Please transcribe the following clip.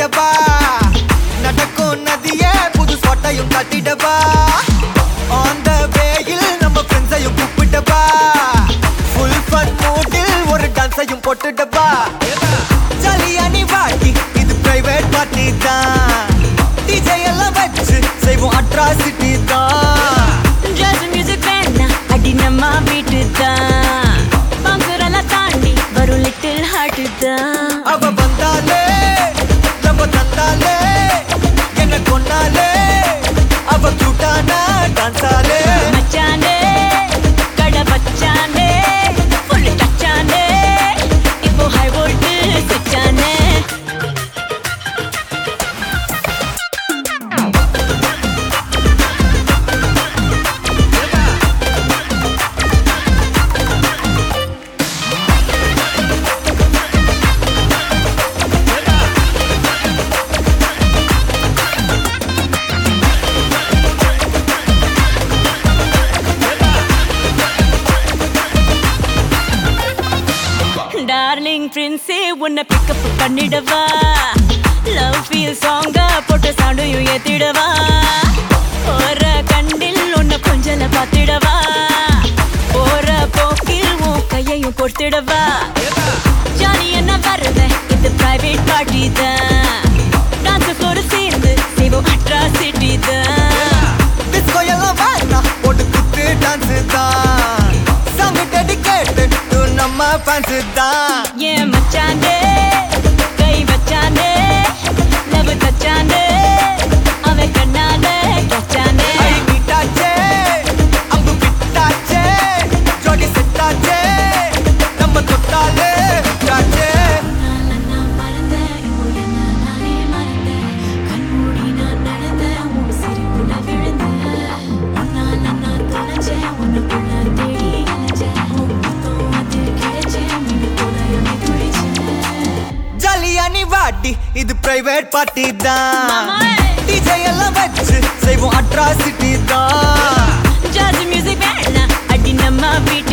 மாத்திடவா நடக்கும் நதியே புது சொட்டையும் கட்டிடவா ஆன் த வேயில் நம்ம ஃப்ரெண்ட்ஸையும் கூப்பிட்டவா ஃபுல் ஃபன் மூடில் ஒரு டான்ஸையும் போட்டுடவா ஜாலியா நீ வாட்டி இது பிரைவேட் பார்ட்டி தான் டிஜே எல்லாம் வச்சு செய்வோம் அட்ராசிட்டி தான் ஜாஸ் மியூசிக் வேணா அடி நம்ம வீட்டு தான் பங்குரெல்லாம் தாண்டி வரும் லிட்டில் ஹார்ட் தான் அவ வந்தாலே நம்ம தந்தாலே என்ன கொண்டாலே அவ கூட்டானா டான்ஸாலே மச்சானே கடை வச்சானே ஃபுல் டச்சானே இப்போ ஹை வோல்ட் சுச்சானே டார்லிங் பிரின்ஸே உன்னை பிக்கப் பண்ணிடவா லவ் ஃபீல் சாங்கா போட்ட சவுண்டையும் ஏத்திடவா போற கண்டில் உன்னை கொஞ்சல பார்த்திடவா போற போக்கில் உன் கையையும் கொடுத்திடவா ஜாலி என்ன வருவேன் இது பிரைவேட் பார்ட்டி தான் டான்ஸ் ஃப்ளோர் சேர்ந்து செய்வோம் அட்ராசிட்டி தான் டிஸ்கோ எல்லாம் வேணா போட்டு குத்து டான்ஸ் தான் சாங் டெடிகேட்டட் டு நம்ம ஃபேன்ஸ் தான் ஏன் மச்சானே கை வச்சானே லவ் தச்சானே அவன் கண்ணாலே கச்சானே ஐ மீட்டாச்சே அம்பு பிட்டாச்சே ஜோடி செட்டாச்சே நம்ம தொட்டாலே விட்டாச்சே ஜாலியா நீ வாட்டி இது பிரைவேட் பார்ட்டி தான் டிஜே எல்லாம் வச்சு செய்வோம் அட்ராசிட்டி தான் ஜாஸ் மியூசிக் வேணா அடி நம்ம வீட்டு